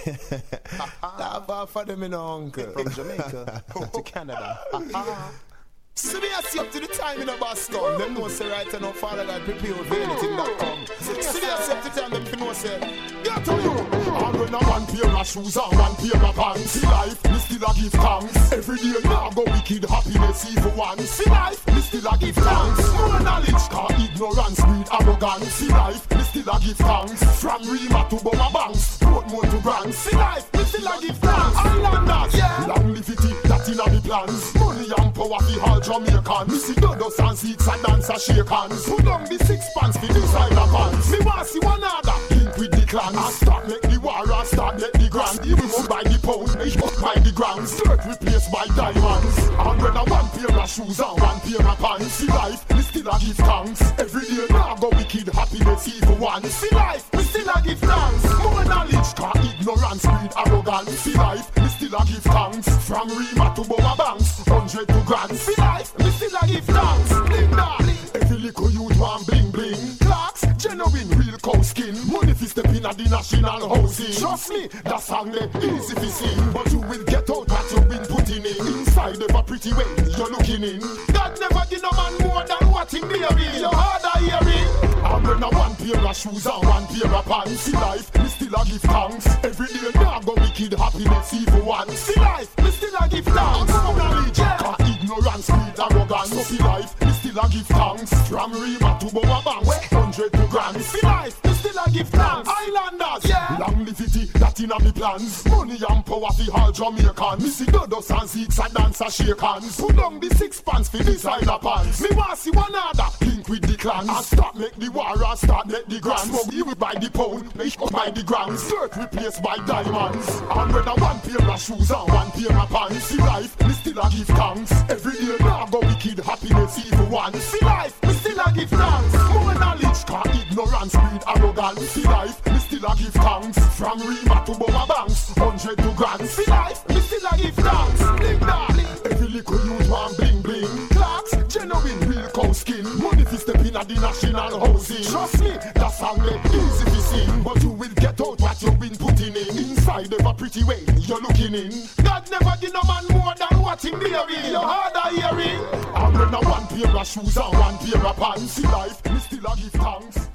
Not far for them, uncle. From Jamaica to Canada. So me ask you up to the time in a Boston. Them know say right now, Father God prepare with anything.com. So me ask you up to the time, them know say, get to you. I'm gonna one pair of shoes and one pair of pants. See life, me still a give thanks. Every day now go wicked happiness even once. See life, me still a give thanks. More knowledge, cause ignorance breed arrogance. See life, me still a give thanks. From Rima to Boba Banks, Portmore to Grants. See life, me still a give thanks. Islanders, long livity, that in a me plans. Money and power for all Jamaican. Me see dodos and seats and dance and shake hands. Put down the 6 pants for the side of pants. Me want see one other link with the clans. I start make the war and start make the grand. Even more by the pound, me up by the grounds. Dirt replaced by diamonds. And when I one pair of shoes and one pair of pants. See life, me still a give thanks. Every day now go wicked happiness even once. See life, me still a give thanks. More knowledge, cause ignorance breed arrogance. See life, me still a give thanks. From Rima to Boba Banks, 100 to grand. See life, me still a give thanks. Bling da, every little youth want bling bling. Clocks, genuine real cow skin. Money fi step in at the national housing. Trust me, that song they easy fi sing. But you will get out what you've been putting in. Inside of a pretty way you're looking in. God never give no man more than what he bearing. Your harder hearing. I'm gonna one pair of shoes and one pair of pants. See life, me still a give thanks. Every day now go wicked happiness even once. See life, me still a give thanks. Knowledge, cause ignorance breed arrogance. So see life, me still a give thanks. From Rima to Boba Banks, 100 to grand. See life, me still a give thanks. Islanders, long livity, that in a me plans. Money and power for all Jamaican. Me see dodos and seats and dance and shake hands. Put down the 6 pants for the side of pants. Me want see one other link with the clans. And start make the war and start make the grand. Smoke you by the pound, make up by the grams. Dirt replaced by diamonds. And when I one pair of shoes and one pair of pants. See life, me still a give thanks. Every day now go wicked happiness even once. See life, me still a give thanks. More knowledge, cause ignorance breed arrogance. See life, me still a give thanks. From Rima to Boba Banks, 100 to grand. See life, me still a give thanks. Bling da, every little youth want bling bling. Clocks, genuine real cow skin. Money fi step in at the national housing. Trust me, that song they easy fi sing. But you will get out what you've been putting in. Inside of a pretty way you're looking in. God never give no man more than what he bearing. Your harder hearing. I'm gonna one pair of shoes and one pair of pants. See life, me still a give thanks.